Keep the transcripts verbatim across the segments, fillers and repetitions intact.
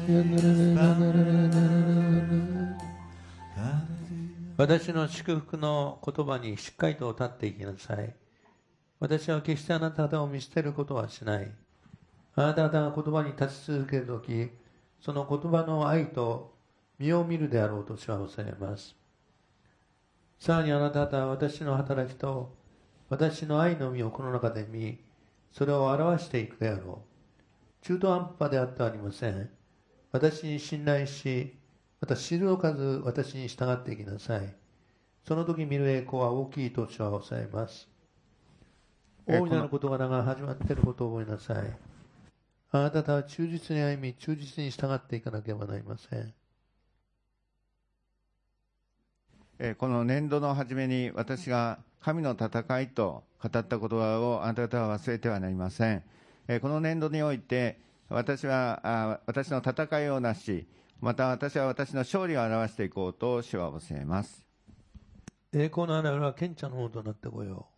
私の祝福の言葉にしっかりと立っていきなさい。私は決してあなた方を見捨てることはしない。あなた方が言葉に立ち続けるとき、その言葉の愛と実を見るであろうと主はおっしゃいます。さらにあなた方は私の働きと私の愛の実をこの中で見、それを表していくであろう。中途半端であってはありません。私に信頼し、また退かず私に従っていきなさい。その時見る栄光は大きいと主はおっしゃいます。大いなる事柄が始まっていることを覚えなさい。あなた方は忠実に歩み、忠実に従っていかなければなりません。 この年度の初めに私が神の戦いと語った言葉をあなた方は忘れてはなりません。この年度において私は私の戦いをなし、また私は私の勝利を表していこうと主は教えます。 栄光のあるは賢者のものとなってこよ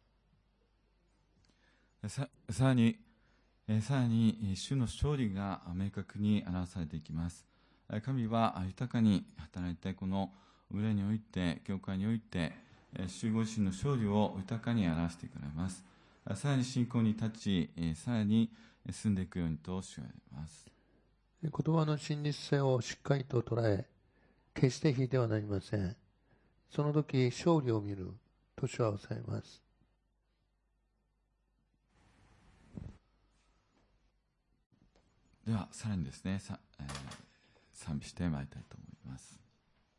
う。さ, さらにさらに主の勝利が明確に表されていきます。神は豊かに働いてこの裏において、教会において主ご自身の勝利を豊かに表していかれます。さらに信仰に立ち、さらに進んでいくようにと主は言われます。 言葉の真実性をしっかりと捉え、決して引いてはなりません。その時勝利を見ると主はおっしゃいます。 ではさらにですね、さ、えー、賛美してまいりたいと思います。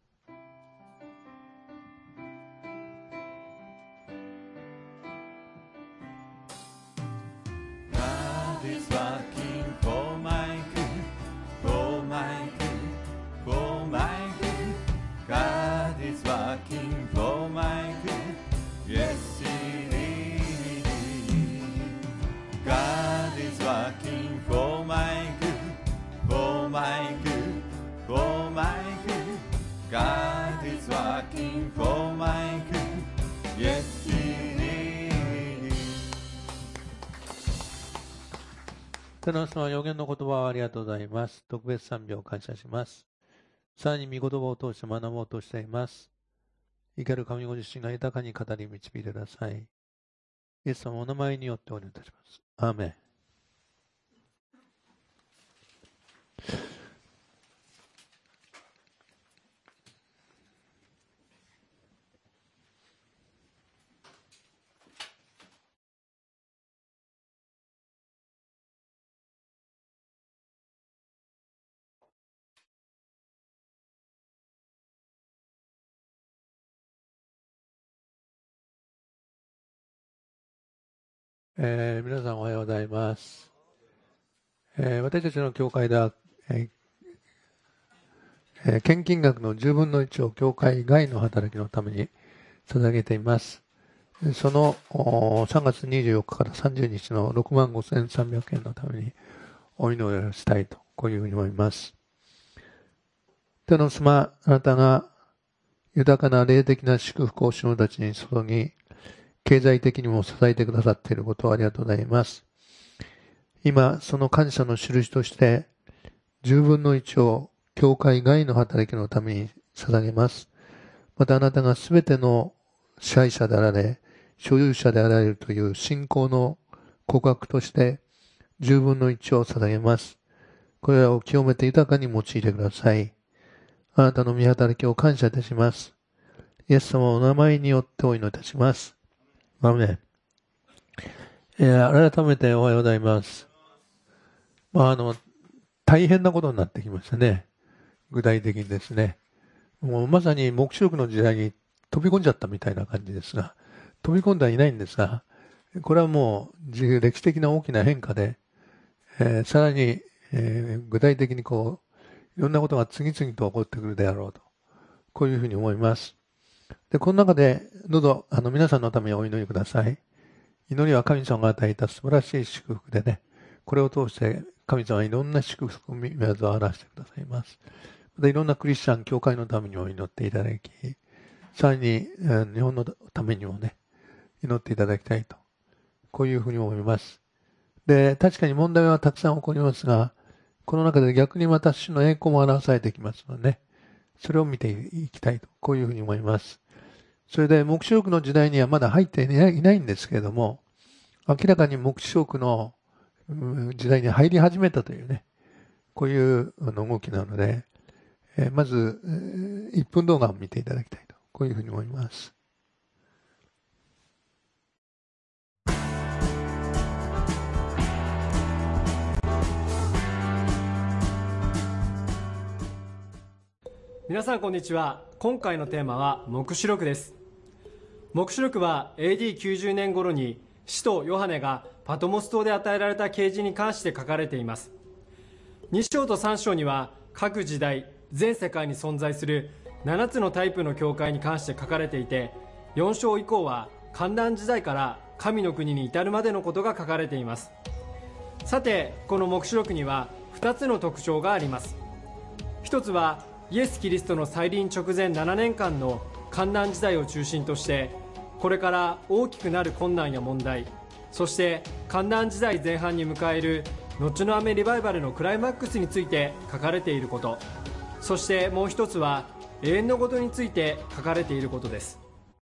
天の様、予言の言葉をありがとうございます。特別賛美を感謝します。さらに御言葉を通して学ぼうとしています。生ける神ご自身が豊かに語り導いてください。イエス様のお名前によってお願いいたします。アーメン。えー、皆さんおはようございます。えー、私たちの教会では、えー、献金額のじゅうぶんのいちを教会外の働きのために捧げています。そのさんがつにじゅうよっかからさんじゅうにちのろくまんごせんさんびゃくえんのためにお祈りをしたいと、こういうふうに思います。手の妻、あなたが豊かな霊的な祝福を主のたちに注ぎ、経済的にも支えてくださっていることをありがとうございます。今、その感謝の印として、じゅうぶんのいちを教会外の働きのために捧げます。またあなたがすべての支配者であられ、所有者であられるという信仰の告白として、じゅうぶんのいちを捧げます。これらを清めて豊かに用いてください。あなたの御働きを感謝いたします。イエス様のお名前によってお祈りいたします。アーメン。えー、改めておはようございます。まあ、あの、大変なことになってきましたね。具体的にですね。もうまさに黙示録の時代に飛び込んじゃったみたいな感じですが、飛び込んではいないんですが、これはもう歴史的な大きな変化で、えー、さらに、えー、具体的にこう、いろんなことが次々と起こってくるであろうと。こういうふうに思います。で、この中で、どうぞ、あの、皆さんのためにお祈りください。祈りは神様が与えた素晴らしい祝福でね、これを通して神様はいろんな祝福を見業を表してくださいます。またいろんなクリスチャン、教会のためにも祈っていただき、さらに日本のためにもね、祈っていただきたいと。こういうふうに思います。で、確かに問題はたくさん起こりますが、 この中で逆にまた主の栄光も表されてきますのでね、それを見ていきたいと、こういうふうに思います。それで、黙示録の時代にはまだ入っていない、いないんですけれども、明らかに黙示録の時代に入り始めたというね、こういう動きなので、えー、まず、いっぷん動画を見ていただきたいと、こういうふうに思います。 皆さんこんにちは。今回のテーマは黙示録です。黙示録は エーディーきゅうじゅう 年頃に使徒ヨハネがパトモス島で与えられた啓示に関して書かれています。に章とさん章には各時代全世界に存在するななつのタイプの教会に関して書かれていて、よん章以降は観覧時代から神の国に至るまでのことが書かれています。さて、この黙示録にはふたつの特徴があります。ひとつはイエス・キリストの再臨直前ななねんかんの観覧時代を中心として、これから大きくなる困難や問題、そして観覧時代前半に迎える後の雨リバイバルのクライマックスについて書かれていること、そしてもう一つは永遠のことについて書かれていることです。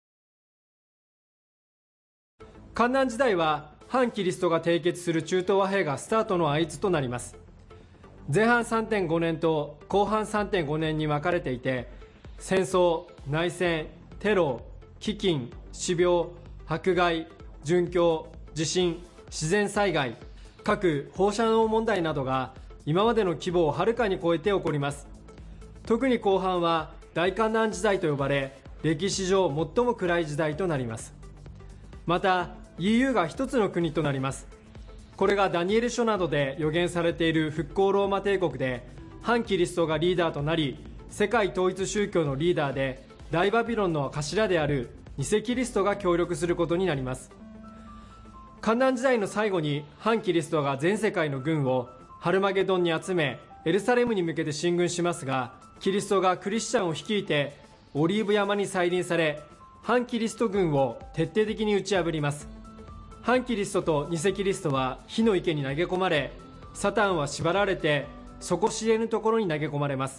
観覧時代は反キリストが締結する中東和平がスタートの合図となります。前半 さんてんご 年と後半 さんてんご 年に分かれていて、戦争、内戦、テロ、飢饉、死病、迫害、殉教、地震、自然災害、各放射能問題などが今までの規模をはるかに超えて起こります。特に後半は大観覧時代と呼ばれ、歴史上最も暗い時代となります。また イーユー が一つの国となります。これがダニエル書などで予言されている復興ローマ帝国で、反キリストがリーダーとなり、世界統一宗教のリーダーで大バビロンの頭である偽キリストが協力することになります。観覧時代の最後に反キリストが全世界の軍をハルマゲドンに集め、エルサレムに向けて進軍しますが、キリストがクリスチャンを率いてオリーブ山に再臨され、反キリスト軍を徹底的に打ち破ります。反キリストと偽キリストは火の池に投げ込まれ、サタンは縛られて底知れぬところに投げ込まれます。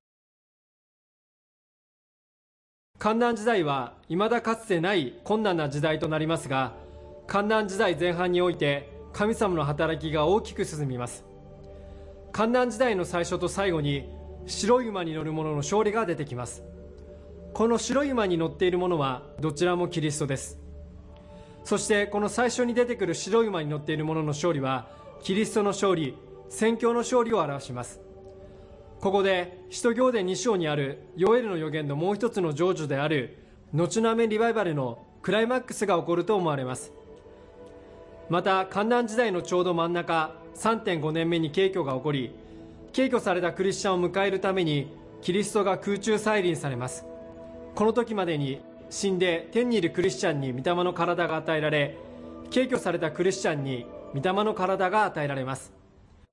観覧時代は未だかつてない困難な時代となりますが、観覧時代前半において神様の働きが大きく進みます。観覧時代の最初と最後に白い馬に乗る者の勝利が出てきます。この白い馬に乗っている者はどちらもキリストです。そしてこの最初に出てくる白い馬に乗っている者の勝利はキリストの勝利、宣教の勝利を表します。ここで使徒行伝に章にあるヨエルの預言のもう一つの成就である後の雨リバイバルのクライマックスが起こると思われます。また観覧時代のちょうど真ん中 さんてんご 年目に景挙が起こり、景挙されたクリスチャンを迎えるためにキリストが空中再臨されます。この時までに死んで天にいるクリスチャンに御霊の体が与えられ、景挙されたクリスチャンに御霊の体が与えられます。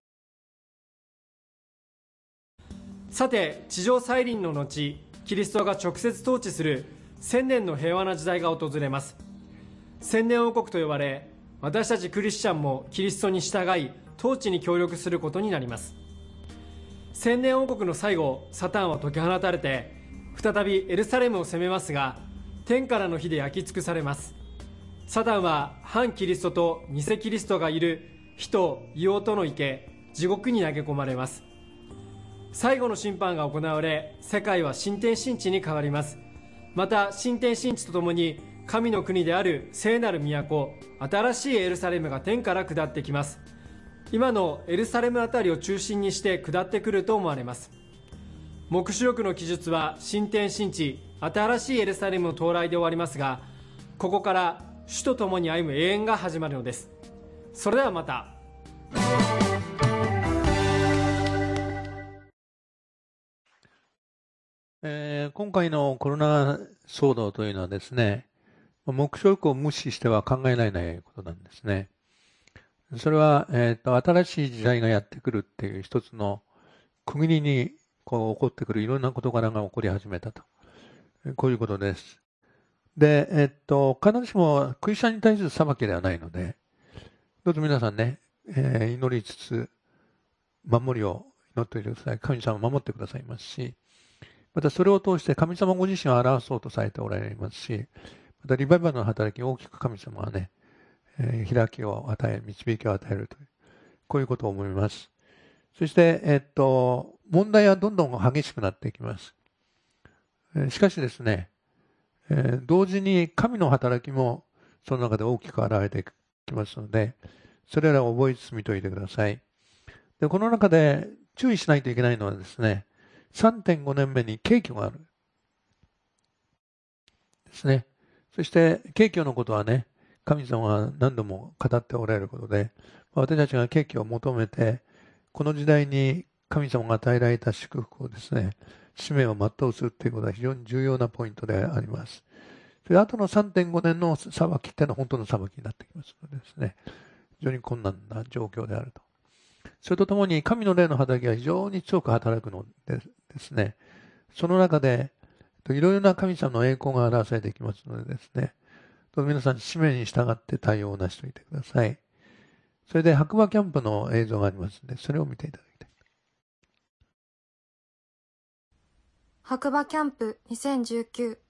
さて、地上再臨の後、キリストが直接統治する千年の平和な時代が訪れます。千年王国と呼ばれ、私たちクリスチャンもキリストに従い統治に協力することになります。千年王国の最後、サタンは解き放たれて再びエルサレムを攻めますが、天からの火で焼き尽くされます。サタンは反キリストと偽キリストがいる火と硫黄との池、地獄に投げ込まれます。最後の審判が行われ、世界は新天新地に変わります。また新天新地とともに神の国である聖なる都、新しいエルサレムが天から下ってきます。今のエルサレムあたりを中心にして下ってくると思われます。黙示録の記述は新天新地、新しいエルサレムの到来で終わりますが、ここから主と共に歩む永遠が始まるのです。それではまた。 えー、今回のコロナ騒動というのはですね、黙示録を無視しては考えられないことなんですね。それは、えーと、新しい時代がやってくるっていう一つの区切りにこう起こってくるいろんな事柄が起こり始めたと。こういうことです。で、えっと、必ずしもクリスチャンに対する裁きではないので、どうぞ皆さんね、えー、祈りつつ、 守りを祈っておいてください。神様を守ってくださいますし、またそれを通して神様ご自身を表そうとされておられますし、またリバイバルの働きを大きく神様はね、えー、開きを与え、導きを与えるという、こういうことを思います。そして、えっと、問題はどんどん激しくなっていきます。えー、しかしですね、えー、同時に神の働きもその中で大きく現れてきますので、それらを覚え進みといてください。で、この中で注意しないといけないのはですね、さんてんごねんめに景挙がある。ですね。そして、景挙のことはね、神様は何度も語っておられることで、私たちが景挙を求めて、この時代に神様が与えられた祝福をですね、使命を全うするということは非常に重要なポイントであります。それ後の さんてんご 年の裁きっていうのは本当の裁きになってきますのでですね、非常に困難な状況であると。それとともに神の霊の働きが非常に強く働くのでですね、その中でいろいろな神様の栄光が表されていきますのでですね、皆さん使命に従って対応をなしておいてください。それで白馬キャンプの映像がありますので、それを見ていただきたい。 白馬キャンプにせんじゅうきゅう。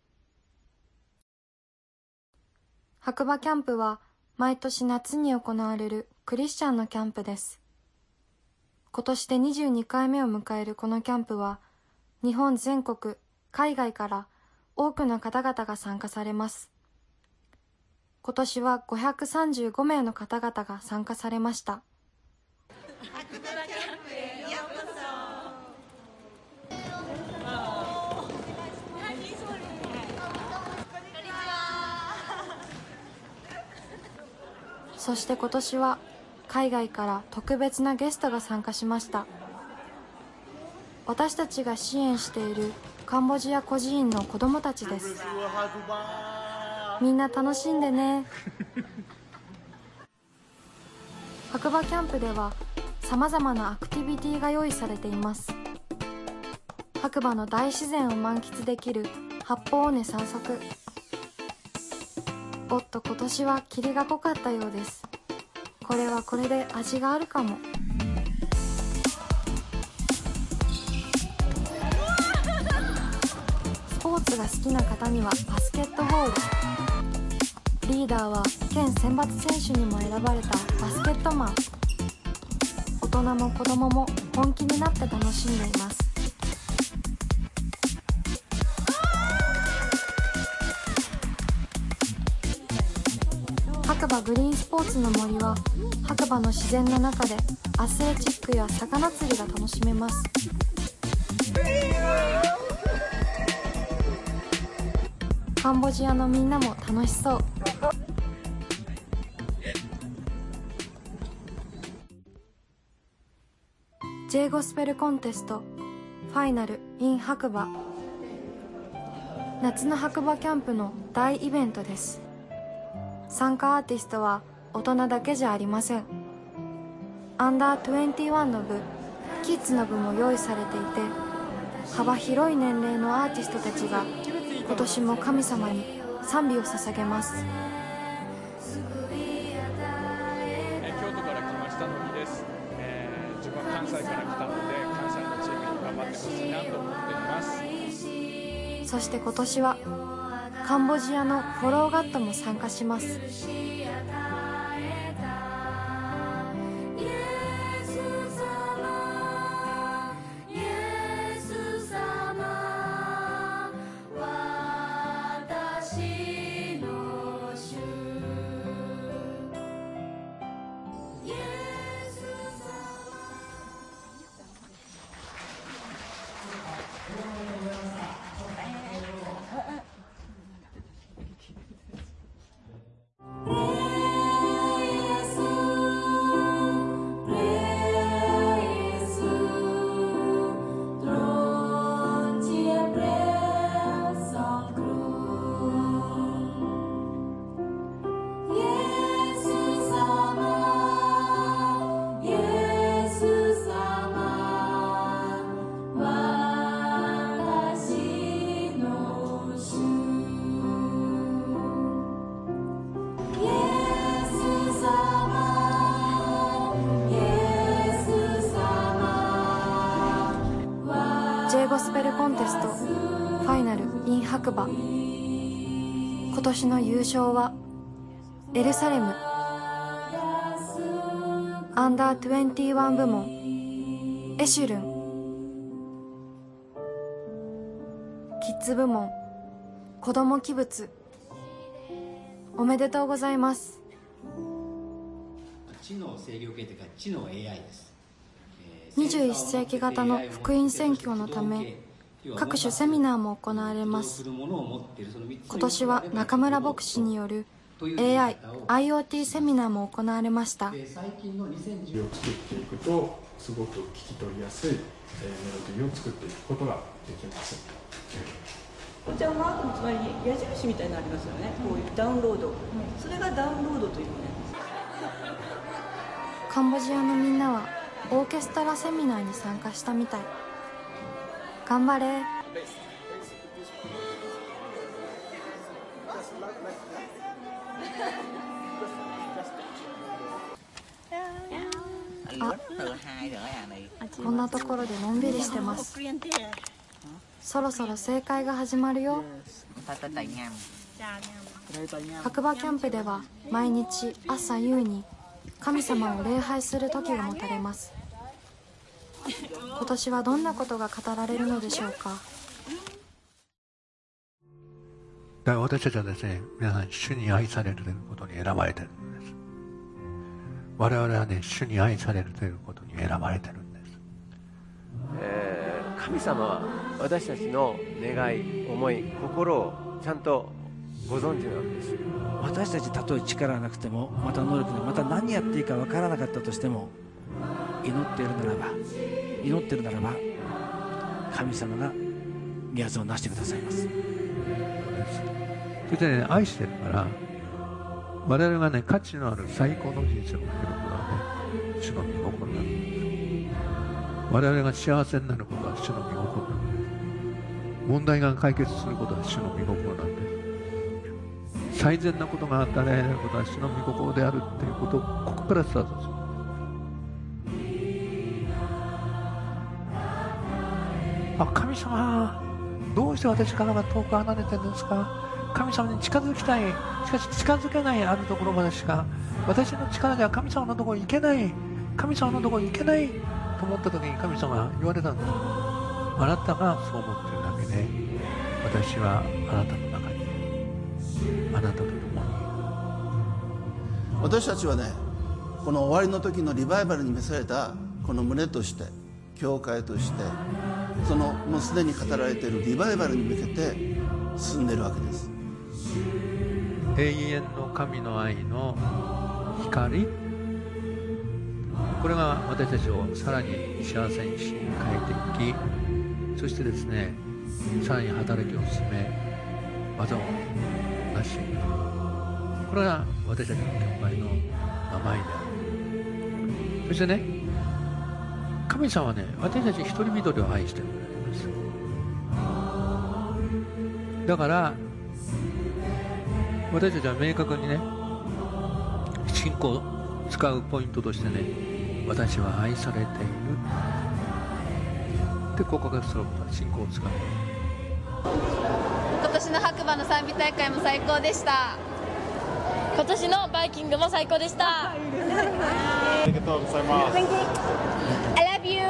白馬キャンプは毎年夏に行われるクリスチャンのキャンプです。今年でにじゅうにかいめを迎えるこのキャンプは、日本全国、海外から多くの方々が参加されます。今年はごひゃくさんじゅうごめいの方々が参加されました。白馬キャンプへようこそ。そして今年は海外から特別なゲストが参加しました。私たちが支援しているカンボジア孤児院の子どもたちです。みんな楽しんでね。白馬キャンプではさまざまなアクティビティが用意されています。白馬の大自然を満喫できる八方尾根散策。おっと、今年は霧が濃かったようです。これはこれで味があるかも。スポーツが好きな方にはバスケットボール。リーダーは県選抜選手にも選ばれたバスケットマン。大人も子供も本気になって楽しんでいます。白馬グリーンスポーツの森は白馬の自然の中でアスレチックや魚釣りが楽しめます。カンボジアのみんなも楽しそう。J ゴスペルコンテストファイナル in 白馬。夏の白馬キャンプの大イベントです。参加アーティストは大人だけじゃありません。アンダーにじゅういちの部、キッズの部も用意されていて、幅広い年齢のアーティストたちが今年も神様に賛美を捧げます。 京都から来ましたのにです、えー、自分は関西から来たので関西のチームに頑張ってほしいなと思っています。 そして今年はカンボジアのフォローガットも参加します。 J ゴスペルコンテストファイナル in 白馬。今年の優勝はエルサレム。アンダーにじゅういち部門エシュルン。キッズ部門子ども器物。おめでとうございます。 知能制御系というか知能 エーアイ です。 にじゅういっ世紀型の福音宣教のため各種セミナーも行われます。今年は中村牧師による エーアイ、アイオーティー セミナーも行われました。 最近のにせんじゅうを作っていくとすごく聞き取りやすいメロディーを作っていくことができます。 こちらマークのつまり矢印みたいになりますよね。こういうダウンロード、それがダウンロードというものです。 カンボジアのみんなはオーケストラセミナーに参加したみたい。頑張れ。あ、こんなところでのんびりしてます。そろそろ正会が始まるよ。白馬キャンプでは毎日朝夕に神様を礼拝する時が持たれます。今年はどんなことが語られるのでしょうか。 だから私たちはですね、皆さん主に愛されるということに選ばれているんです。我々はね、主に愛されるということに選ばれているんです。 えー、神様は私たちの願い、思い、心をちゃんとご存知なわけです。 私たちたとえ力がなくても、また能力でまた何やっていいか分からなかったとしても、祈っているならば祈っているならば神様が宮津をなしてくださいます。 そしてね、愛してるから我々がね、価値のある最高の人生を送ることはね、主の御心なんです。我々が幸せになることは主の御心なんです。問題が解決することは主の御心なんです。最善なことが与えられることは主の御心であるっていうことをここからスタートする。あ、神様、どうして私からが遠く離れてるんですか。神様に近づきたい。しかし近づけないあるところまでしか私の力では神様のところに行けない。神様のところに行けないと思った時に神様が言われたんです。あなたがそう思っているだけで私はあなたの中にあなたと共に。 私たちはね、この終わりの時のリバイバルに召されたこの群れとして教会としてそのもうすでに語られているリバイバルに向けて進んでいるわけです。 永遠の神の愛の光、これが私たちをさらに幸せにし変えていき、そしてですね、さらに働きを進め技を成していく。これが私たちの教会の名前である。そしてね、神様はね、私たち一人一人を愛しているんです。だから私たちは明確にね、信仰を使うポイントとしてね、私は愛されているって告白することは信仰を使う。 今年の白馬の賛美大会も最高でした。今年のバイキングも最高でした。ありがとうございます。 I love you。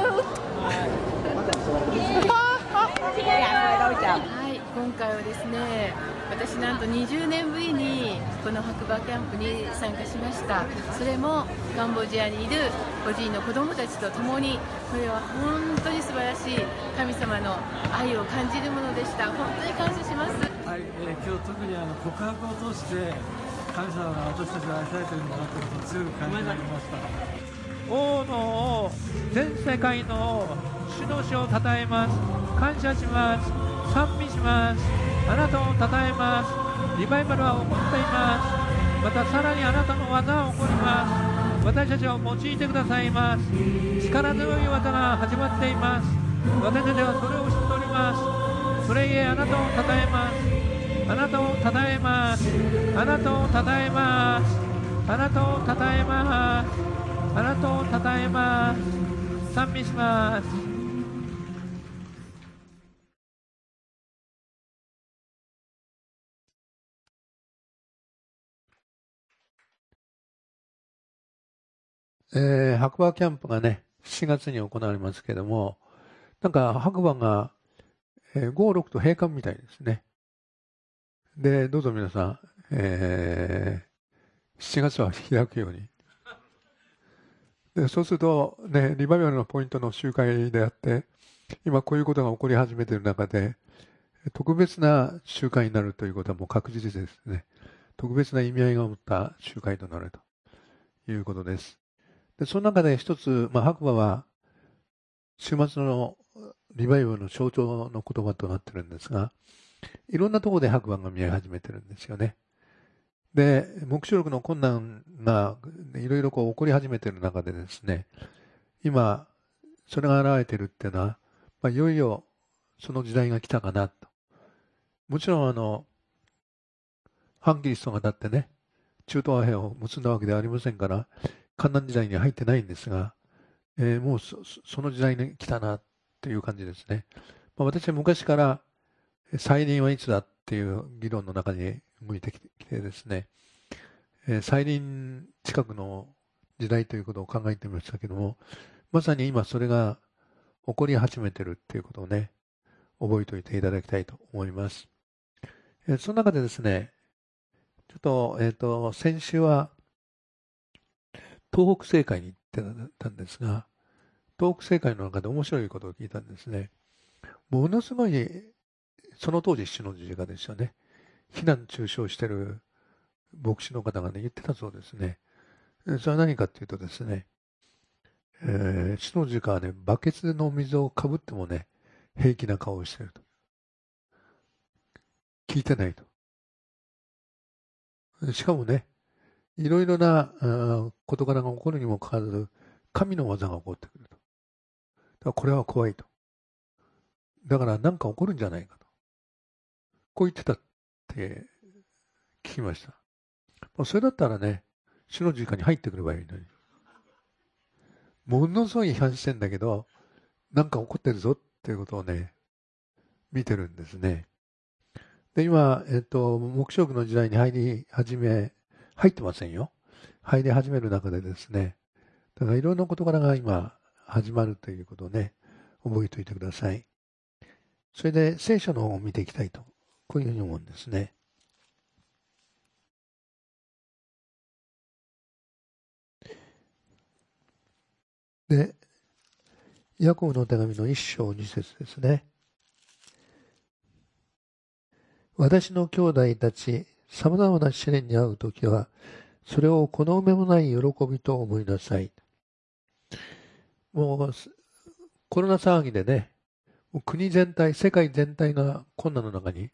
はい、今回はですね、私なんとにじゅうねんぶりにこの白馬キャンプに参加しました。それもカンボジアにいる個人の子どもたちと共に、これは本当に素晴らしい神様の愛を感じるものでした。本当に感謝します。 はい、えー、今日特にあの告白を通して神様が私たちを愛されているんだなということを強く感じられました。 王の王、全世界の王、主の主をたたえます。感謝します。賛美します。あなたをたたえます。リバイバルは起こっています。またさらにあなたの技が起こります。私たちを用いてくださいます。力強い技が始まっています。私たちはそれを知っております。それゆえあなたをたたえます。あなたをたたえます。あなたをたたえます。あなたをたたえます。あなたをたたえます。賛美します。 えー、白馬キャンプがね、しちがつに行われますけども、なんか白馬が、えー、ご、ろくと閉館みたいですね。で、どうぞ皆さん、えー、しちがつは開くように。で、そうすると、ね、リバイバルのポイントの集会であって、今こういうことが起こり始めている中で、特別な集会になるということはもう確実ですね。特別な意味合いが持った集会となるということです。で、その中で一つ、まあ、白馬は週末のリバイバルの象徴の言葉となっているんですが、いろんなところで白馬が見え始めてるんですよね。で、黙示録の困難がいろいろこう起こり始めている中でですね、今、それが現れているっていうのは、まあ、いよいよその時代が来たかなと。もちろん、あの、反キリストがだってね、中東和平を結んだわけではありませんから、艱難時代には入ってないんですが、えー、もう そ, その時代に来たなという感じですね。まあ、私は昔から再臨はいつだっていう議論の中に向いてきてですね、えー、再臨近くの時代ということを考えてみましたけども、まさに今それが起こり始めてるっていうことをね、覚えておいていただきたいと思います。えー、その中でですね、ちょっと、えっと、先週は東北政界に行ってたんですが、東北政界の中で面白いことを聞いたんですね。ものすごい、その当時主の十字架ですよね。非難中傷してる牧師の方がね、言ってたそうですね。それは何かっていうとですね、えー、主の十字架はね、バケツの水をかぶってもね、平気な顔をしていると。聞いてないと。しかもね、いろいろな事柄が起こるにもかかわらず、神の技が起こってくると。だからこれは怖いと。だから何か起こるんじゃないかと。こう言ってたって聞きました。まあ、それだったらね、主の十字架に入ってくればいいのに。ものすごい批判してんだけど、何か起こってるぞっていうことをね、見てるんですね。で、今、えっと、黙示録の時代に入り始め、入ってませんよ。入り始める中でですね、だからいろんな事柄が今始まるということをね、覚えておいてください。それで聖書の方を見ていきたいと、こういうふうに思うんですね。で、ヤコブの手紙の一章二節ですね。私の兄弟たち、さまざまな試練に遭うときは、それをこの上もない喜びと思いなさい。もう、コロナ騒ぎでね、もう国全体、世界全体が困難の中に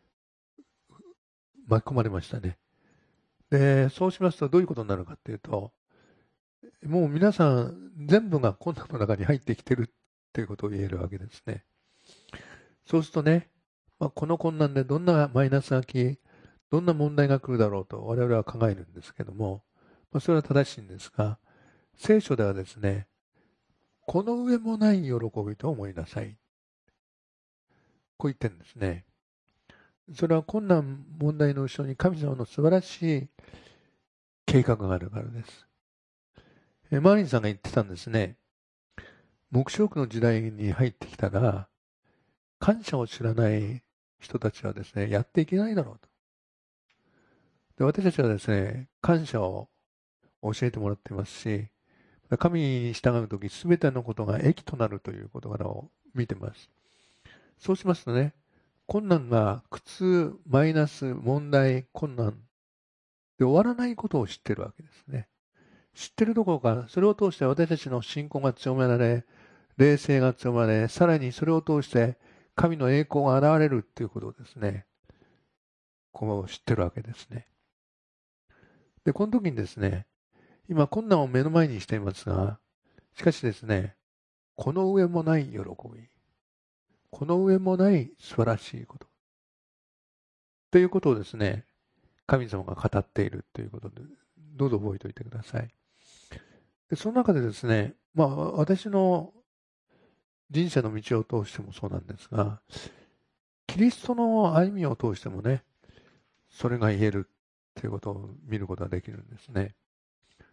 巻き込まれましたね。で、そうしますとどういうことになるかっていうと、もう皆さん全部が困難の中に入ってきてるっていうことを言えるわけですね。そうするとね、まあ、この困難でどんなマイナスが来、どんな問題が来るだろうと我々は考えるんですけども、まあ、それは正しいんですが、聖書ではですね、この上もない喜びと思いなさい。こう言ってるんですね。それは困難問題の後ろに神様の素晴らしい計画があるからです。えマーリンさんが言ってたんですね。黙示録の時代に入ってきたら、感謝を知らない人たちはですね、やっていけないだろうと。で、私たちはですね、感謝を教えてもらっていますし、神に従うとき、すべてのことが益となるという事柄を見てます。そうしますとね、困難が苦痛、マイナス、問題、困難で終わらないことを知っているわけですね。知っているどころか、それを通して私たちの信仰が強められ、霊性が強まれ、さらにそれを通して神の栄光が現れるということをですね、こう知っているわけですね。で、この時にですね、今困難を目の前にしていますが、しかしですね、この上もない喜び、この上もない素晴らしいこと、ということをですね、神様が語っているということで、どうぞ覚えておいてください。で、その中でですね、まあ私の人生の道を通してもそうなんですが、キリストの歩みを通してもね、それが言えるということを見ることができるんですね。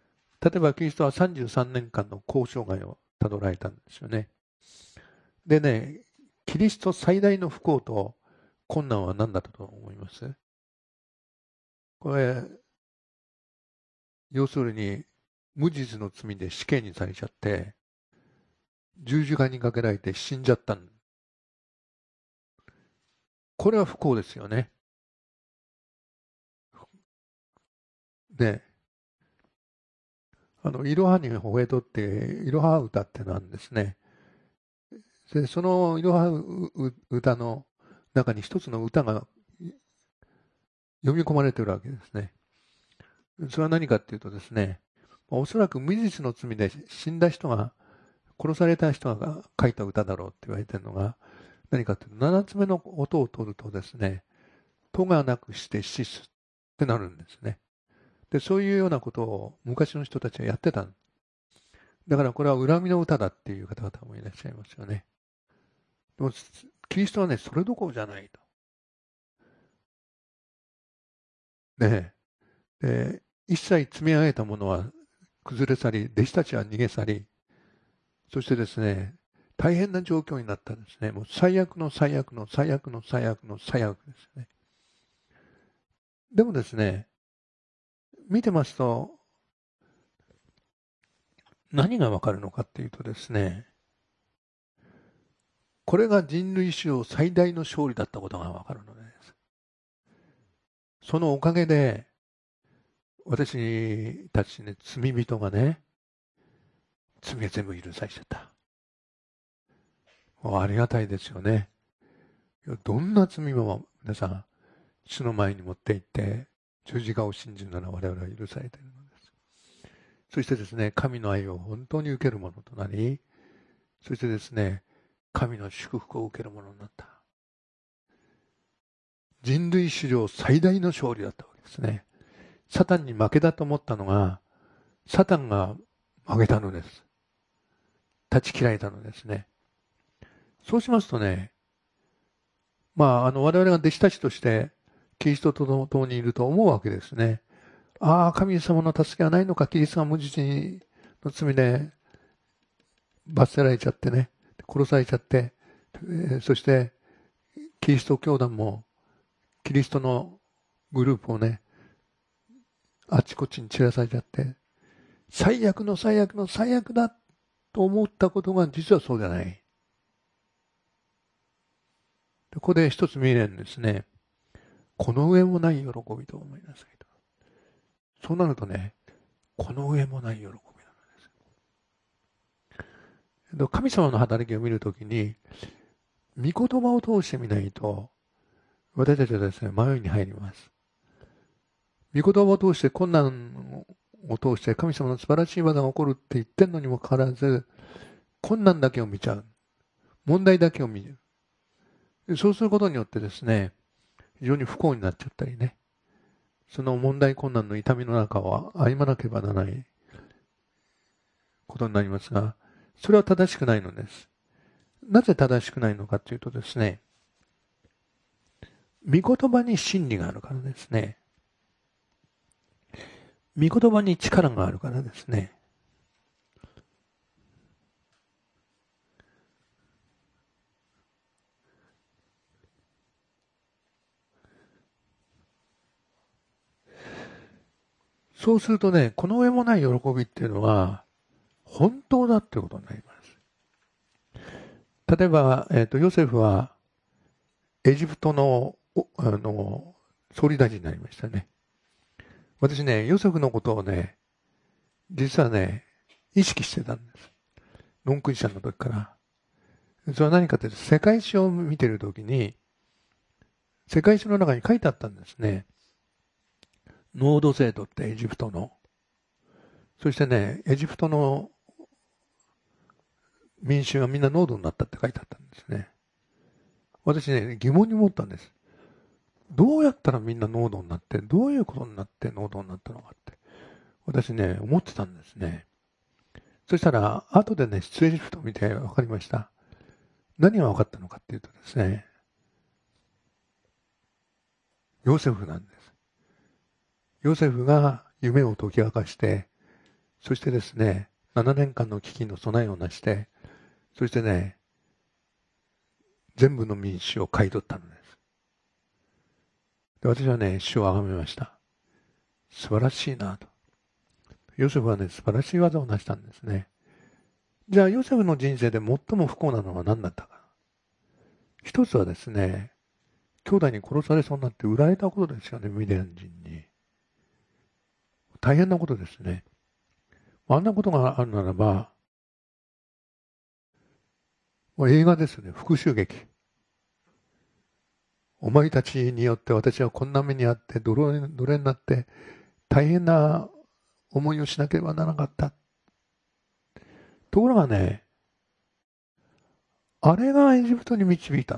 例えばキリストはさんじゅうさんねんかんの交渉外をたどられたんですよね。でね、キリスト最大の不幸と困難は何だったと思います？これ、要するに無実の罪で死刑にされちゃって、十字架にかけられて死んじゃったん。これは不幸ですよね。で、あの、いろはにほえとって、いろは歌ってなんですね。で、そのいろは歌の中に一つの歌が読み込まれているわけですね。それは何かっていうとですね、おそらく無実の罪で死んだ人が、殺された人が書いた歌だろうって言われているのが、何かっていうと、七つ目の音を取るとですね、とがなくして死すってなるんですね。で、そういうようなことを昔の人たちはやってた。だからこれは恨みの歌だっていう方々もいらっしゃいますよね。でもキリストはね、それどころじゃないと。ねえ。で、一切積み上げたものは崩れ去り、弟子たちは逃げ去り、そしてですね、大変な状況になったんですね。もう最悪の最悪の最悪の最悪の最悪ですね。でもですね、見てますと、何がわかるのかっていうとですね、これが人類史上最大の勝利だったことがわかるのです。そのおかげで、私たちね、罪人がね、罪が全部許されちゃった。ありがたいですよね。どんな罪も皆さん、主の前に持って行って、十字架を信じるなら我々は許されているのです。そしてですね、神の愛を本当に受けるものとなり、そしてですね、神の祝福を受けるものになった。人類史上最大の勝利だったわけですね。サタンに負けたと思ったのが、サタンが負けたのです。断ち切られたのですね。そうしますとね、まあ、あの、我々が弟子たちとして、キリストと共にいると思うわけですね。ああ、神様の助けはないのか、キリストが無実の罪で罰せられちゃってね、殺されちゃって、えー、そして、キリスト教団も、キリストのグループをね、あちこちに散らされちゃって、最悪の最悪の最悪だと思ったことが実はそうじゃない。ここで一つ見えるんですね。この上もない喜びと思いなさいと。そうなるとね、この上もない喜びなのです。神様の働きを見るときに、御言葉を通してみないと、私たちはですね、迷いに入ります。御言葉を通して困難を通して神様の素晴らしい技が起こるって言ってんのにもかかわらず、困難だけを見ちゃう。問題だけを見る。そうすることによってですね、非常に不幸になっちゃったりね、その問題困難の痛みの中を歩まなければならないことになりますが、それは正しくないのです。なぜ正しくないのかというとですね、御言葉に真理があるからですね。御言葉に力があるからですね。そうするとね、この上もない喜びっていうのは、本当だっていうことになります。例えば、えっと、ヨセフは、エジプトの、あの、総理大臣になりましたね。私ね、ヨセフのことをね、実はね、意識してたんです。ノンクリスチャンの時から。それは何かというと、世界史を見ているときに、世界史の中に書いてあったんですね。ノード制度ってエジプトの。そしてね、エジプトの民衆がみんなノードになったって書いてあったんですね。私ね、疑問に思ったんです。どうやったらみんなノードになって、どういうことになってノードになったのかって。私ね、思ってたんですね。そしたら、後でね、出エジプトを見て分かりました。何が分かったのかっていうとですね、ヨセフなんです。ヨセフが夢を解き明かして、 そしてですね、ななねんかんの飢饉の備えをなして、そしてね、全部の民衆を買い取ったのです。で、私はね、主を崇めました。素晴らしいなと。ヨセフはね、素晴らしい技を成したんですね。じゃあ、ヨセフの人生で最も不幸なのは何だったか。一つはですね、兄弟に殺されそうになって売られたことですよね、ミディアン人に。大変なことですね。あんなことがあるならば、もう映画ですよね、復讐劇。お前たちによって私はこんな目にあって奴隷になって大変な思いをしなければならなかった。ところがね、あれがエジプトに導いた。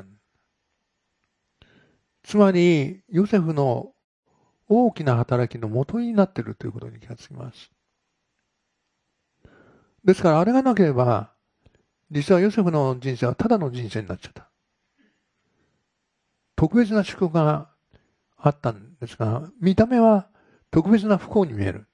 つまり、ヨセフの大きな働きの元になっているということに気がつきます。ですから、あれがなければ、実はヨセフの人生はただの人生になっちゃった。特別な祝福があったんですが、見た目は特別な不幸に見える。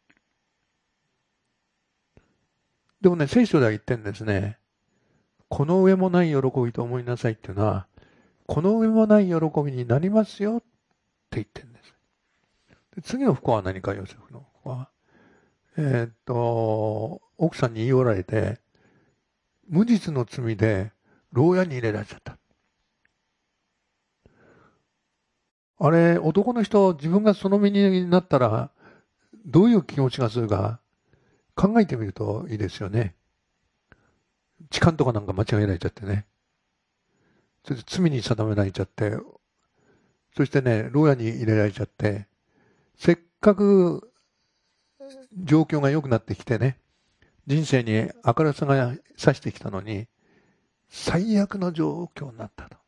でもね、聖書では言ってるんですね。この上もない喜びと思いなさいっていうのは、この上もない喜びになりますよって言ってるんです。で、次の不幸は何か、ヨセフの不幸は。えー、っと、奥さんに言い寄られて、無実の罪で牢屋に入れられちゃった。あれ、男の人、自分がその身になったら、どういう気持ちがするか、考えてみるといいですよね。痴漢とかなんか間違えられちゃってね。それで罪に定められちゃって、そしてね、牢屋に入れられちゃって、せっかく状況が良くなってきてね、人生に明るさが差してきたのに、最悪の状況になったと。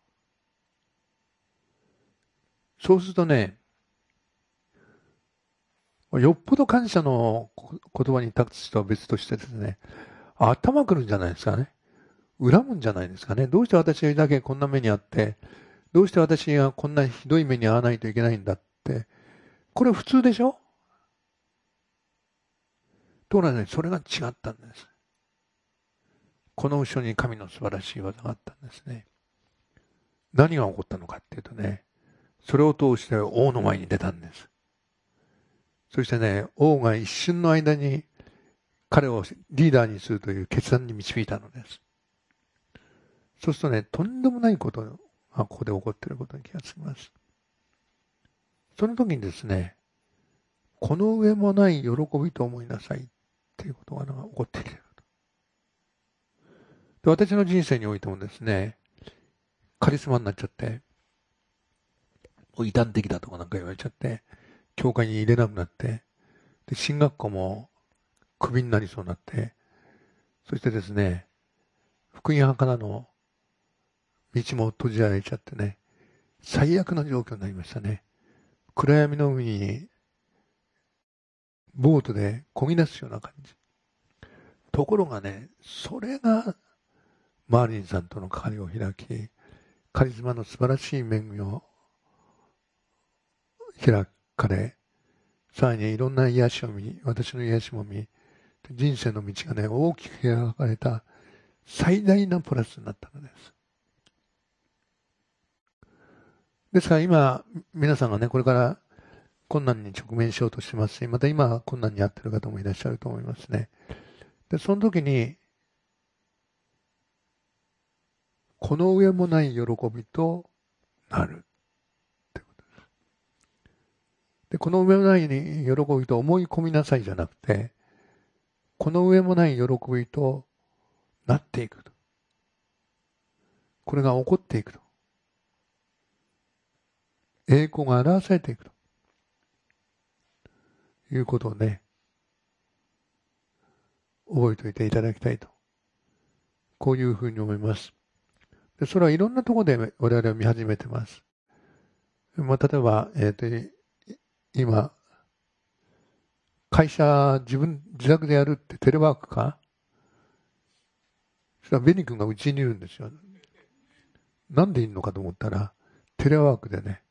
そうするとね、よっぽど感謝の言葉に立つ人は別としてですね、頭くるんじゃないですかね。恨むんじゃないですかね。どうして私だけこんな目にあって、どうして私がこんなひどい目に遭わないといけないんだって。これ普通でしょ？ところがね、それが違ったんです。この後ろに神の素晴らしい技があったんですね。何が起こったのかっていうとね、それを通して王の前に出たんです。そしてね、王が一瞬の間に彼をリーダーにするという決断に導いたのです。そうするとね、とんでもないことがここで起こっていることに気がつきます。その時にですね、この上もない喜びと思いなさいっていうことが起こってきていると。で、私の人生においてもですね、カリスマになっちゃって、異端的だとかなんか言われちゃって、教会に入れなくなって、で、進学校もクビになりそうになって、そしてですね、福音派からの道も閉じられちゃってね、最悪の状況になりましたね。暗闇の海にボートで漕ぎ出すような感じ。ところがね、それがマーリンさんとの関わりを開き、カリスマの素晴らしい恵みを開かれ、さらにいろんな癒しを見、私の癒しも見、人生の道がね、大きく開かれた最大なプラスになったのです。ですから今、皆さんがね、これから困難に直面しようとしてますし、また今困難に遭っている方もいらっしゃると思いますね。で、その時に、この上もない喜びとなる。で、この上もない喜びと思い込みなさいじゃなくて、この上もない喜びとなっていくと。これが起こっていくと。栄光が表されていくと。いうことをね、覚えておいていただきたいと。こういうふうに思います。で、それはいろんなところで我々は見始めてます。まあ、例えば、えっと、今、会社自分、自宅でやるってテレワークか？そしたらベニ君がうちにいるんですよ。なんでいるのかと思ったら、テレワークでね、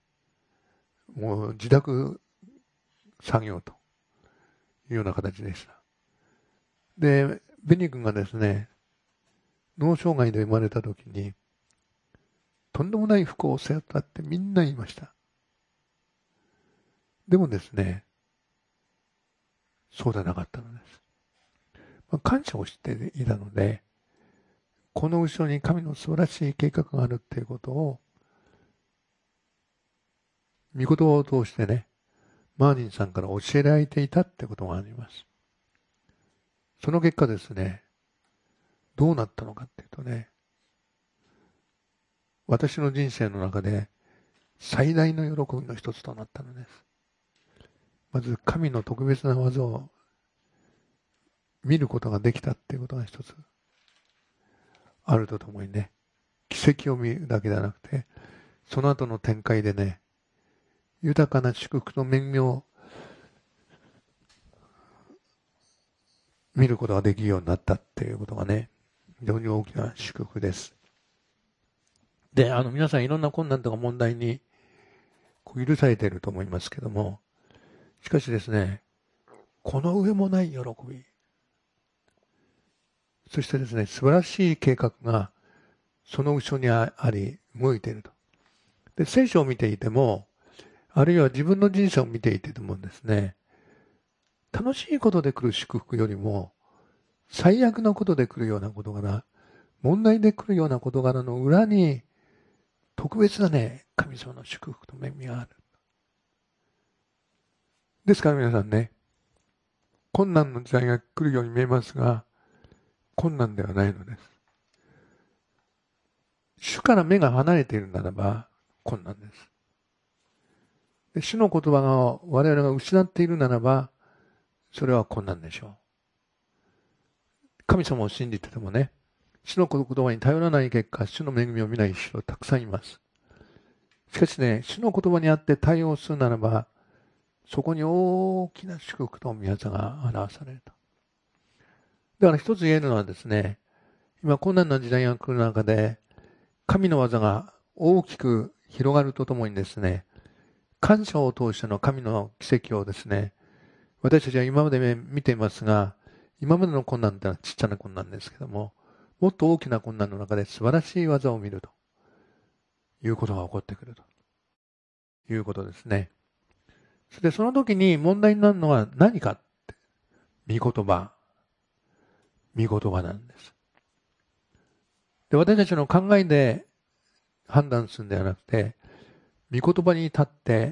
もう自宅作業というような形でした。 で、ベニ君がですね、脳障害で生まれた時に、とんでもない不幸を背負ったってみんな言いました。でもですね、そうではなかったのです。まあ、感謝をしていたので、この後ろに神の素晴らしい計画があるっていうことを、御言葉を通してね、マーニンさんから教えられていたってことがあります。その結果ですね、どうなったのかっていうとね、私の人生の中で最大の喜びの一つとなったのです。まず神の特別な技を見ることができたっていうことが一つあるとともにね、奇跡を見るだけではなくて、その後の展開でね、豊かな祝福の恵みを見ることができるようになったっていうことがね、非常に大きな祝福です。で、あの皆さんいろんな困難とか問題にこう許されていると思いますけども、しかしですね、この上もない喜び、そしてですね、素晴らしい計画がその後ろにあり動いていると。で、聖書を見ていても、あるいは自分の人生を見ていてもですね、楽しいことで来る祝福よりも、最悪のことで来るような事柄、問題で来るような事柄の裏に、特別なね、神様の祝福と恵みがある。ですから皆さんね、困難の時代が来るように見えますが、困難ではないのです。主から目が離れているならば困難です。で、主の言葉を我々が失っているならば、それは困難でしょう。神様を信じててもね、主の言葉に頼らない結果、主の恵みを見ない人はたくさんいます。しかしね、主の言葉にあって対応するならば、そこに大きな祝福と御業が表されると。だから一つ言えるのはですね、今困難な時代が来る中で、神の技が大きく広がるとともにですね、感謝を通しての神の奇跡をですね、私たちは今まで見ていますが、今までの困難ってのはちっちゃな困難ですけども、もっと大きな困難の中で素晴らしい技を見るということが起こってくるということですね。それでその時に問題になるのは何かって、御言葉。御言葉なんです。で、私たちの考えで判断するんではなくて、御言葉に立って、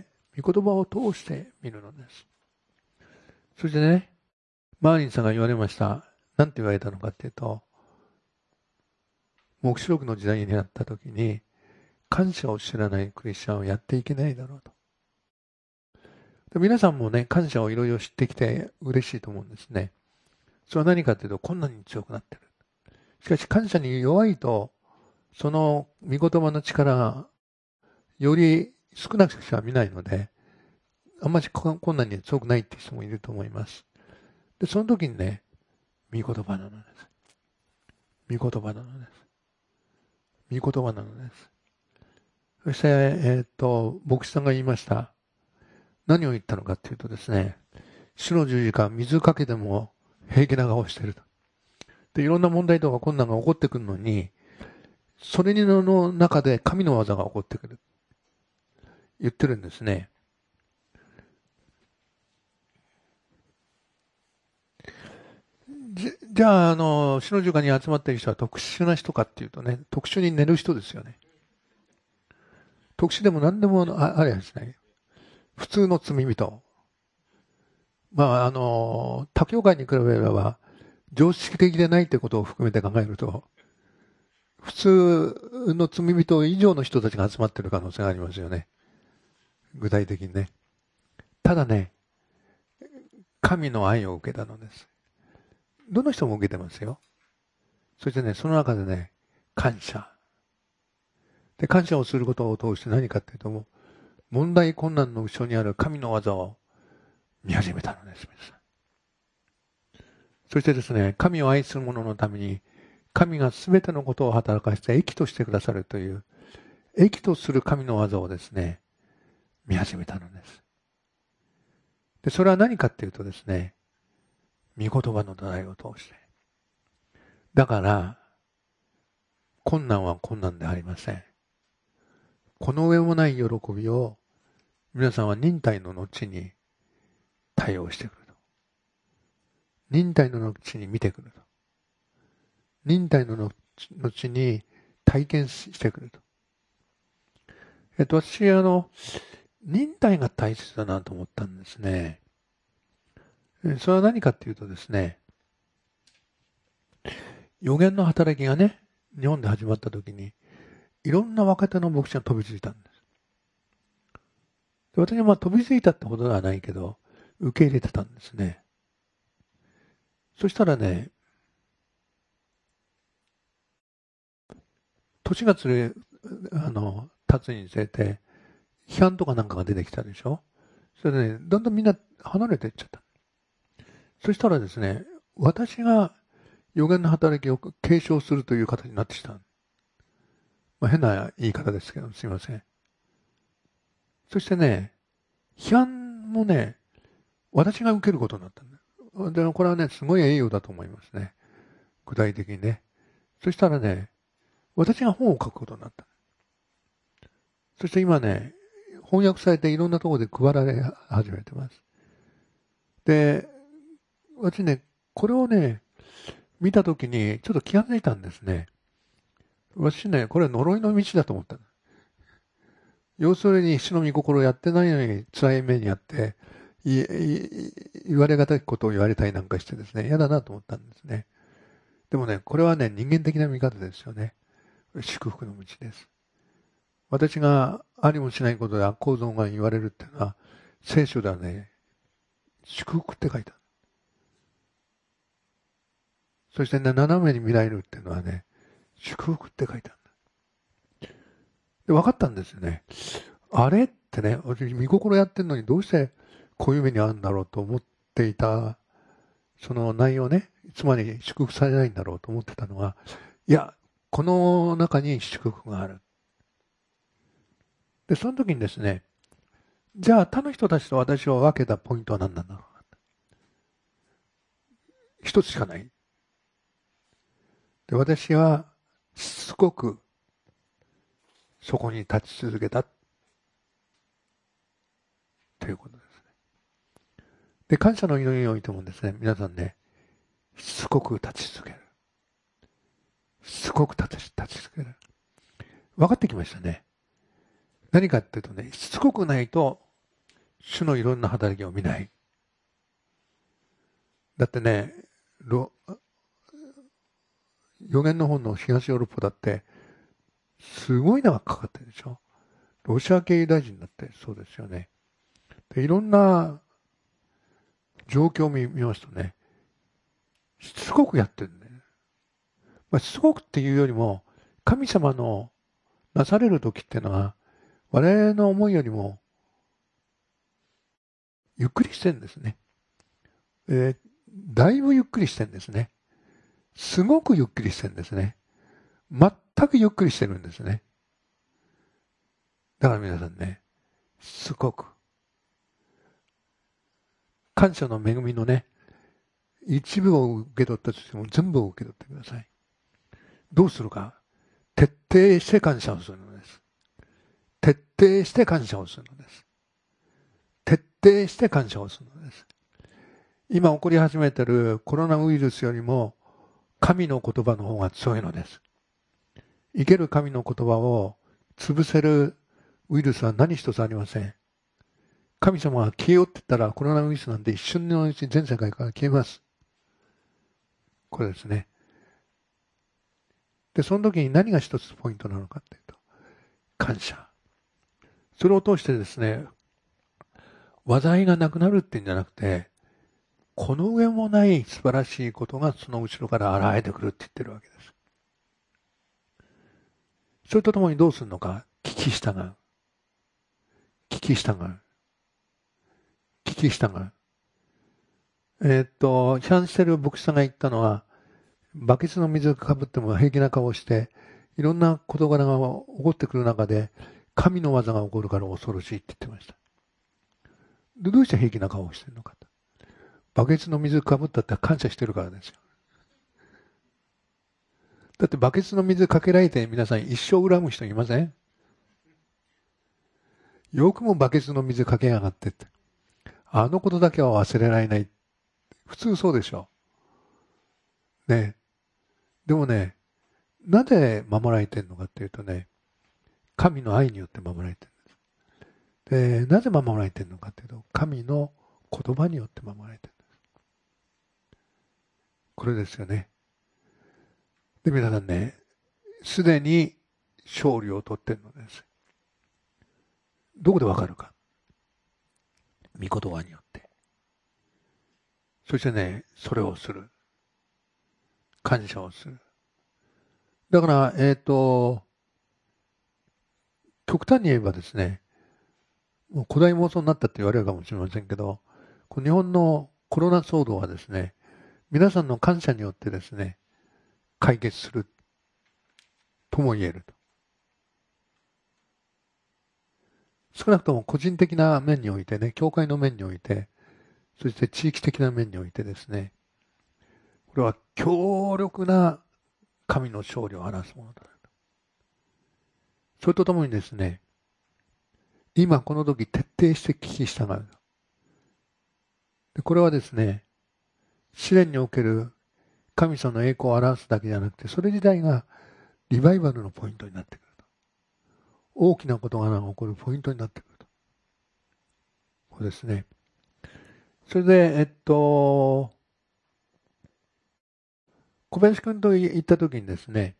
御言葉を通して見るのです。そしてね、マーリンさんが言われました。何て言われたのかっていうと、黙示録の時代になった時に、感謝を知らないクリスチャンをやっていけないだろうと。で、皆さんもね、感謝をいろいろ知ってきて嬉しいと思うんですね。それは何かというと、困難に強くなっている。しかし感謝に弱いと、その御言葉の力がより少なくしか見ないので、あんまり困難に強くないっていう人もいると思います。で、その時にね、御言葉なのです。御言葉なのです。御言葉なのです。そして、えっと、牧師さんが言いました。何を言ったのかっていうとですね、主の十字架、水かけても平気な顔をしていると。で、いろんな問題とか困難が起こってくるのに、それの中で神の技が起こってくる。言ってるんですね。じ, じゃあ、あの、主の十字架に集まっている人は特殊な人かっていうとね、特殊に寝る人ですよね。特殊でも何でもああれですね。普通の罪人。まあ、あの、他教会に比べれば、常識的でないってことを含めて考えると、普通の罪人以上の人たちが集まっている可能性がありますよね。具体的にね。ただね、神の愛を受けたのです。どの人も受けてますよ。そしてね、その中でね、感謝。で、感謝をすることを通して何かっていうと、問題困難の後ろにある神の技を見始めたのです。そしてですね、神を愛する者のために、神が全てのことを働かせて益としてくださるという、益とする神の技をですね、見始めたのです。で、それは何かっていうとですね、 御言葉の土台を通して。だから、困難は困難でありません。この上もない喜びを皆さんは忍耐の後に対応してくると。忍耐の後に見てくると。忍耐の後に体験してくると。えっと、私、あの、忍耐が大切だなと思ったんですね。それは何かっていうとですね、予言の働きがね、日本で始まった時に、いろんな若手の牧師が飛びついたんです。で私はまあ飛びついたってことではないけど、受け入れてたんですね。そしたらね、年がつれ、あの、経つにつれて、批判とかなんかが出てきたでしょ。それでね、だんだんみんな離れていっちゃった。そしたらですね、私が予言の働きを継承するという形になってきた。まあ、変な言い方ですけど、すいません。そしてね、批判もね、私が受けることになったんだ。で、これはね、すごい栄誉だと思いますね。具体的にね。そしたらね、私が本を書くことになった。そして今ね、翻訳されていろんなところで配られ始めてます。で、私ね、これをね、見たときにちょっと気がついたんですね。私ね、これは呪いの道だと思った。要するに主の御心をやってないのに辛い目にあって、いい言われがたきことを言われたりなんかしてですね、嫌だなと思ったんですね。でもね、これはね、人間的な見方ですよね。祝福の道です。私がありもしないことで悪行損が言われるっていうのは、聖書ではね、祝福って書いてある。そしてね、斜めに見られるっていうのはね、祝福って書いてある。で、分かったんですよね。あれってね、私、見心やってんのにどうしてこういう目にあるんだろうと思っていた、その内容ね、つまり祝福されないんだろうと思ってたのは、いや、この中に祝福がある。で、その時にですね、じゃあ他の人たちと私を分けたポイントは何なんだろうか。一つしかない。で、私はしつこくそこに立ち続けたということですね。で、感謝の祈りにおいてもですね、皆さんね、しつこく立ち続ける。しつこく立ち、立ち続ける。分かってきましたね。何かっていうとね、しつこくないと主のいろんな働きを見ない。だってね、予言の本の東ヨーロッパだって、すごい長くかかってるでしょ。ロシア系ユダヤ人だってそうですよね。で、いろんな状況を見ますとね、しつこくやってるんだよ。まあ、しつこくっていうよりも、神様のなされる時っていうのは、我々の思いよりも、ゆっくりしてるんですね。えー、だいぶゆっくりしてるんですね。すごくゆっくりしてるんですね。全くゆっくりしてるんですね。だから皆さんね、すごく、感謝の恵みのね、一部を受け取ったとしても全部を受け取ってください。どうするか。徹底して感謝をするのです。徹底して感謝をするのです。徹底して感謝をするのです。今起こり始めているコロナウイルスよりも神の言葉の方が強いのです。生ける神の言葉を潰せるウイルスは何一つありません。神様が消えようって言ったらコロナウイルスなんて一瞬のうちに全世界から消えます。これですね。で、その時に何が一つポイントなのかっていうと、感謝。それを通してですね、災いがなくなるっていうんじゃなくて、この上もない素晴らしいことがその後ろから現れてくるって言ってるわけです。それとともにどうするのか、聞き従う。聞き従う。聞き従う。えー、っと、批判してる牧師さんが言ったのは、バケツの水をかぶっても平気な顔をして、いろんな事柄が起こってくる中で、神の技が起こるから恐ろしいって言ってました。で、どうして平気な顔をしてるのかと。 バケツの水かぶったって感謝してるからですよ。だってバケツの水かけられて皆さん一生恨む人いません？よくもバケツの水かけやがってって。あのことだけは忘れられない。普通そうでしょ。ね。でもね、なぜ守られてるのかっていうとね、神の愛によって守られてるんです。で、なぜ守られてるのかっていうと、神の言葉によって守られてるんです。これですよね。で、皆さんね、すでに勝利を取ってるのです。どこでわかるか。御言葉によって。そしてね、それをする。感謝をする。だから、えっと、極端に言えばですね、もう古代妄想になったって言われるかもしれませんけど、この日本のコロナ騒動はですね、皆さんの感謝によってですね、解決するとも言えると。少なくとも個人的な面においてね、教会の面において、そして地域的な面においてですね、これは強力な神の勝利を表すものだと。それとともにですね、今この時徹底して聞き従う。でこれはですね、試練における神様の栄光を表すだけじゃなくて、それ自体がリバイバルのポイントになってくると。大きなことが起こるポイントになってくると。これですね。それで、えっと、小林君と行った時にですね、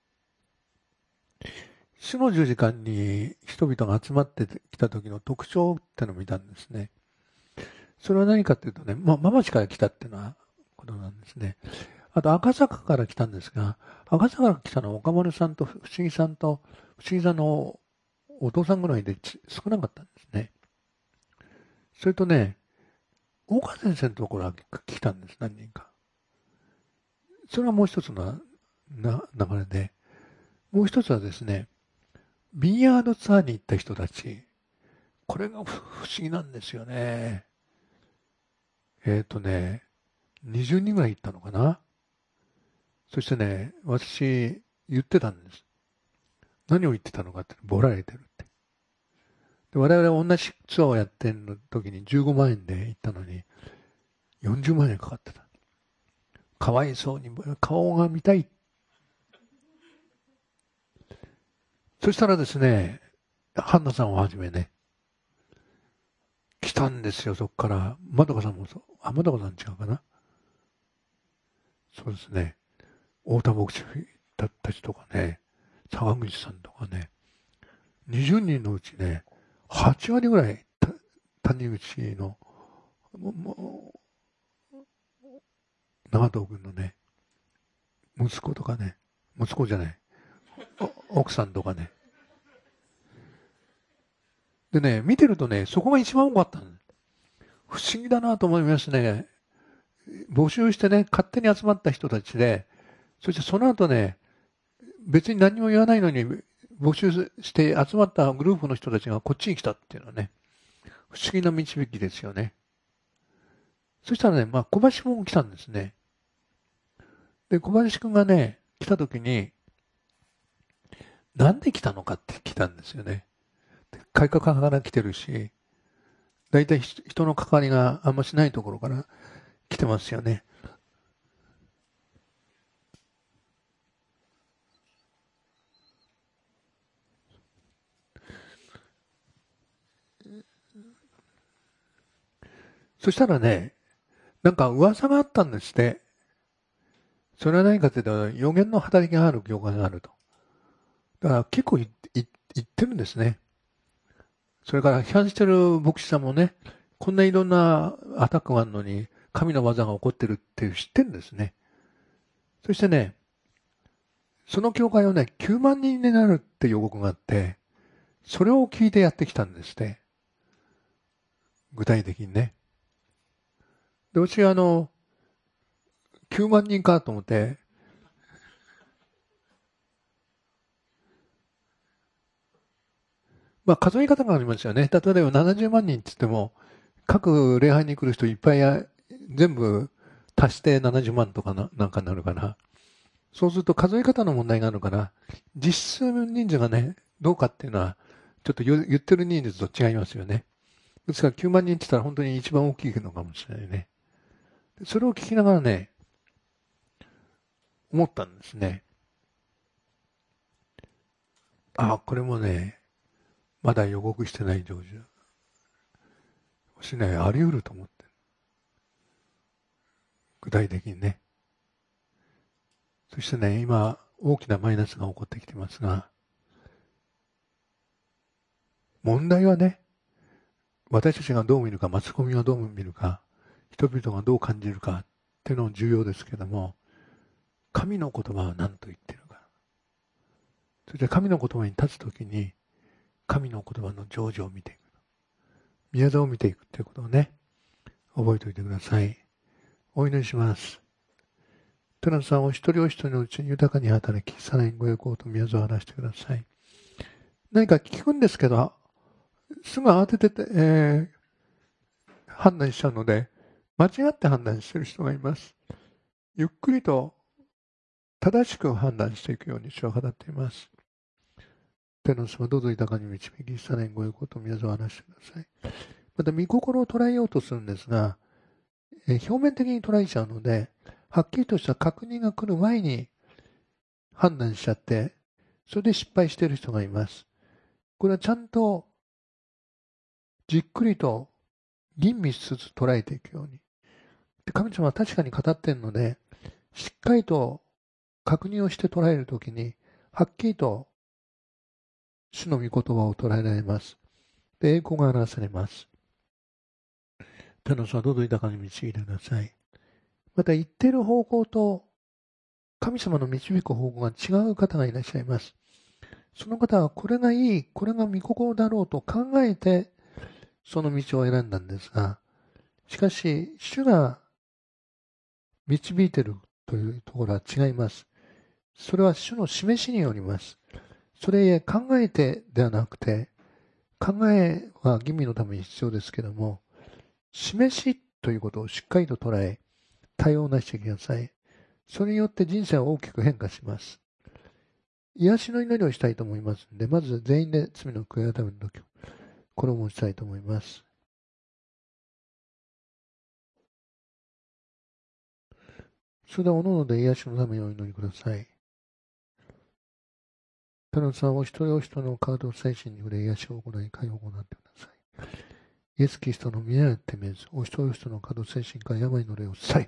主の十字架に人々が集まってきた時の特徴ってのを見たんですね。それは何かというとね、まあ、ママチから来たっていうのはことなんですね。あと赤坂から来たんですが、赤坂から来たのは岡丸さんと不思議さんと、不思議さんのお父さんぐらいで少なかったんですね。それとね、大川先生のところは来たんです、何人か。それがもう一つのな流れで、もう一つはですね、ビンヤードツアーに行った人たち、これが不思議なんですよね。えっとね、にじゅうにんぐらい行ったのかな。そしてね、私言ってたんです。何を言ってたのかって、ボラれてるって。で我々は同じツアーをやってる時にじゅうごまんえんで行ったのに、よんじゅうまんえんかかってた。かわいそうに、顔が見たい。そしたらですね、ハンナさんをはじめね、来たんですよ、そこから。まどかさんもそう。あ、まどかさん違うかな。そうですね。太田牧師だった人とかね、坂口さんとかね、にじゅうにんのうちね、はちわりぐらい、谷口の、もう長藤君のね、息子とかね、息子じゃない、奥さんとかね。でね、見てるとね、そこが一番多かったの。不思議だなと思いますね。募集してね、勝手に集まった人たちで、そしてその後ね、別に何も言わないのに、募集して集まったグループの人たちがこっちに来たっていうのはね、不思議な導きですよね。そしたらね、まあ小林も来たんですね。で、小林くんがね、来た時に、なんで来たのかって来たんですよね。改革派から来てるし、大体人の関わりがあんましないところから来てますよね。そしたらね、なんか噂があったんですって。それは何かというと、予言の働きがある教会があると。だから結構言ってるんですね。それから批判してる牧師さんもね、こんないろんなアタックがあるのに、神の技が起こってるっていう知ってるんですね。そしてね、その教会はね、きゅうまんにんになるって予告があって、それを聞いてやってきたんですね。具体的にね。で、私はあの、きゅうまんにんかと思って、まあ数え方がありますよね。例えばななじゅうまんにんって言っても、各礼拝に来る人いっぱい全部足してななじゅうまんとかな、なんかになるから、そうすると数え方の問題があるから、実数人数がね、どうかっていうのは、ちょっと言ってる人数と違いますよね。ですからきゅうまんにんって言ったら本当に一番大きいのかもしれないね。それを聞きながらね、思ったんですね。ああ、これもね、まだ予告してない成就。もしね、あり得ると思って。具体的にね。そしてね、今、大きなマイナスが起こってきてますが、問題はね、私たちがどう見るか、マスコミがどう見るか、人々がどう感じるかっていうのも重要ですけども、神の言葉は何と言っているか。そして神の言葉に立つときに、神の言葉の成就を見ていく。宮沢を見ていくということをね、覚えておいてください。お祈りします。テナさんお一人お一人のうちに豊かに働き、さらにご栄光と宮沢を話してください。何か聞くんですけど、すぐ慌ててて、えー、判断しちゃうので、間違って判断している人がいます。ゆっくりと正しく判断していくように主は語っています。天の様どうぞ豊かに導き、さらにご栄光と宮沢を話してください。また、御心を捉えようとするんですが、えー、表面的に捉えちゃうので、はっきりとした確認が来る前に判断しちゃって、それで失敗している人がいます。これはちゃんとじっくりと吟味しつつ捉えていくように。で、神様は確かに語っているので、しっかりと確認をして捉えるときに、はっきりと主の御言葉を捉えられます。で、栄光が表されます。天の様どうぞ豊かに導いてください。また言っている方向と神様の導く方向が違う方がいらっしゃいます。その方はこれがいい、これが御心だろうと考えてその道を選んだんですが、しかし主が導いているというところは違います。それは主の示しによります。それへ考えてではなくて、考えは吟味のために必要ですけども、示しということをしっかりと捉え、対応なしてください。それによって人生は大きく変化します。癒しの祈りをしたいと思いますので、まず全員で罪の悔い改めの時を、これを申したいと思います。それでは、おのおので癒しのためにお祈りください。天のさん、お一人お一人の体と精神に触れ癒しを行い、解放を行ってください。イエス・キリストの宮やってめず、お一人お一人の体と精神から病の霊を去り、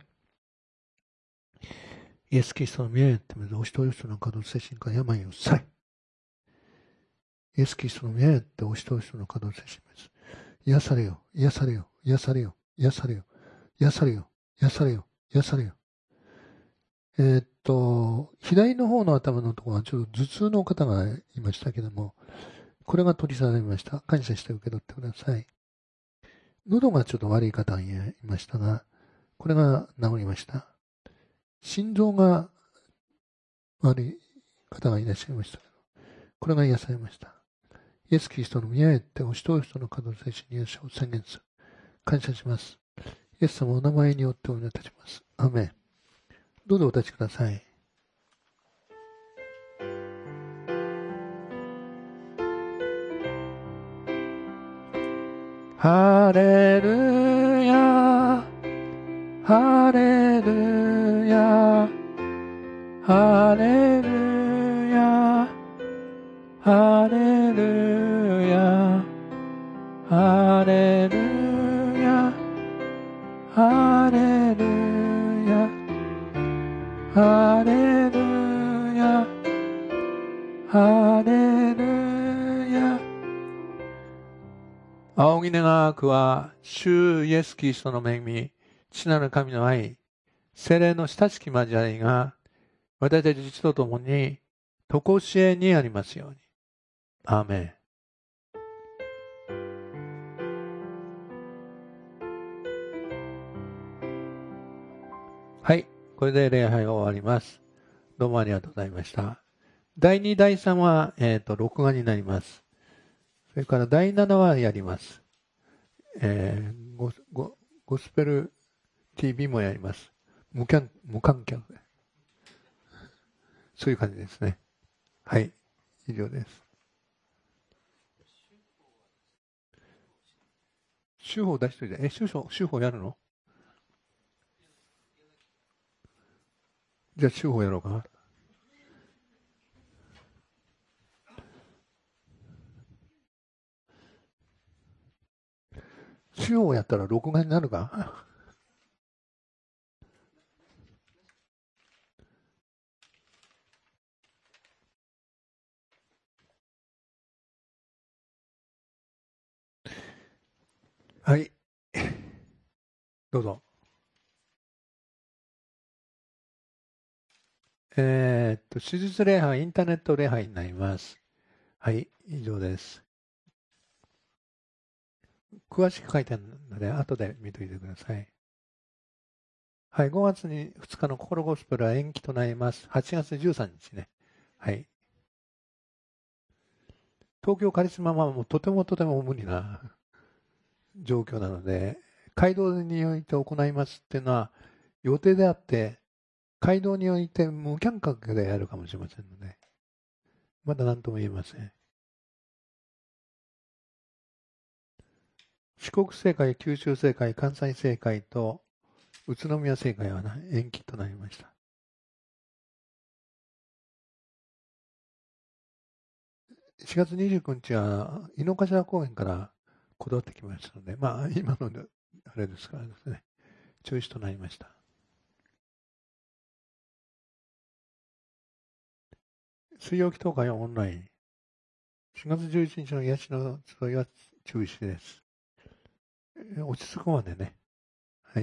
イエス・キリストの宮やってめず、お一人お一人の体と精神から病を去り、イエス・キリストの宮やってお一人お一人の体と精神から癒されよ、癒されよ、癒されよ、癒されよ、癒されよ、癒されよ、癒されよ。えー、っと、左の方の頭のところはちょっと頭痛の方がいましたけども、これが取り去られました。感謝して受け取ってください。喉がちょっと悪い方がいましたが、これが治りました。心臓が悪い方がいらっしゃいましたけど、これが癒されました。イエス・キリストの宮へってお一人お一人の方の精神に癒しを宣言する。感謝します。イエス様お名前によってお祈りいたします。アーメン。どうぞお立ちください。ハレルヤ、ハレルヤ、ハレルヤ、ハレルヤ、ハレルヤ、ハレルヤ、ハレルヤ、ハレルヤ。仰ぎ願くは、主イエス・キリストの恵み、父なる神の愛、聖霊の親しき交わりが、私たち一同ともに、とこしえにありますように。アーメン。はい。これで礼拝が終わります。どうもありがとうございました。だいに、だいさんは、えっと、録画になります。それからだいななはやります。えー、ゴ, ゴ, ゴスペルティービー もやります。無観無観客で。そういう感じですね。はい。以上です。手法出しといて。え、手法、手法やるの？じゃあ手法やろうか。手法やったら録画になるか。はい。どうぞ。えー、っと、手術礼拝、インターネット礼拝になります。はい、以上です。詳しく書いてあるので、後で見といてください。はい、ごがつにふつかの心ゴスペルは延期となります。はちがつじゅうさんにちね。はい。東京カリスマはもうとてもとても無理な状況なので、街道において行いますっていうのは予定であって、街道において無観客でやるかもしれませんので、まだ何とも言えません。四国政界、九州政界、関西政界と宇都宮政界は延期となりました。しがつにじゅうくにちは井の頭公園から断ってきましたので、まあ今のあれですからですね、中止となりました。水曜祈祷会はオンライン。しがつじゅういちにちの癒しの集いは中止です。落ち着くまでね。はい。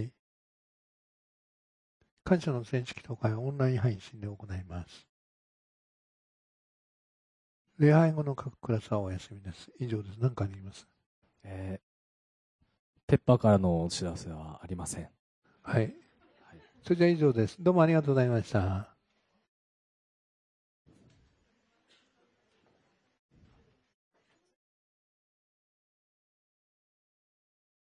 感謝の戦士祈祷会はオンライン配信で行います。礼拝後の各クラスはお休みです。以上です。何かあります？ えー、ペッパーからのお知らせはありません。 はい。はい、それじゃあ以上です。どうもありがとうございました。